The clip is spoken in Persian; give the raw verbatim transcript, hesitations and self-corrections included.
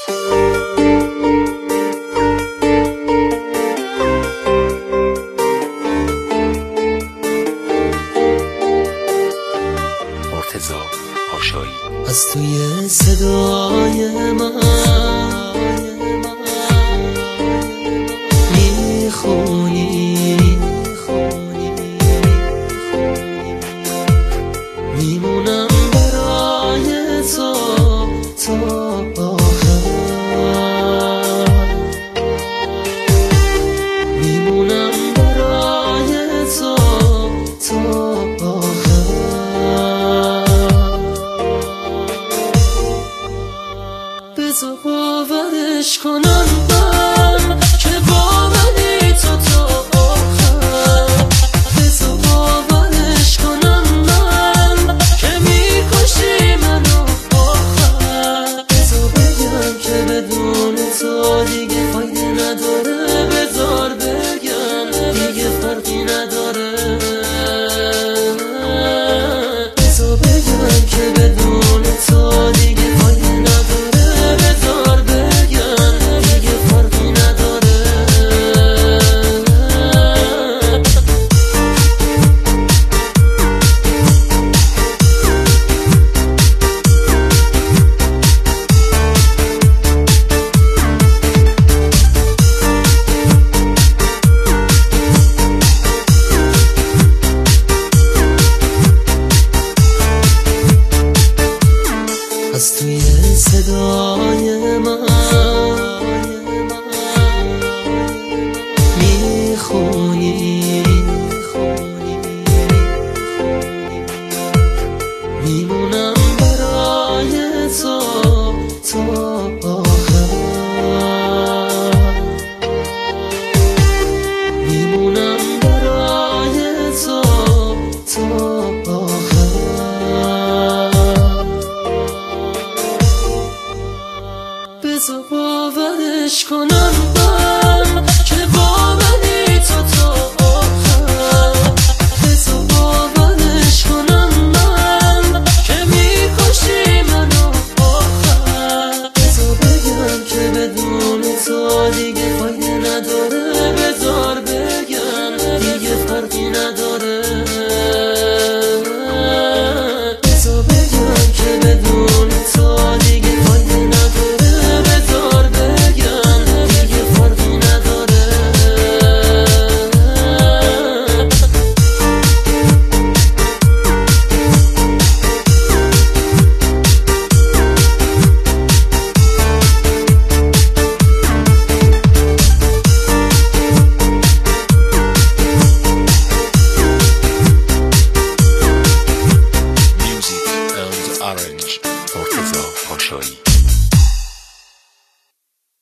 مرتضی پاشایی. از توی صدای من میخونی، میمونم برای تو تا آخر، میمونم برای تو تا آخر. بذار باورش کنم من که با منی تو تا آخر، بذار باورش کنم من که میکشی منو آخر، بذار بگم که بدون تو دیگه فایده نداره، بذار بگم دیگه فرقی نداره، بذار بگم که بدون تو دیگه فایده نداره، بذار بگم دیگه فرقی نداره. از توی صدای من میخونی، میمونم برای تو تا آخر، میمونم برای تو تا آخر. بذار باورش کنم من که با منی تو تا آخر، بذار باورش کنم من که میکشی منو آخر، بذار بگم که بدون تو دیگه فایده نداره، بذار بگم دیگه فرقی نداره، بذار بگم که بدون تو دیگه فایده نداره، بذار بگم دیگه فرقی نداره. Music and Arrange مرتضی پاشایی.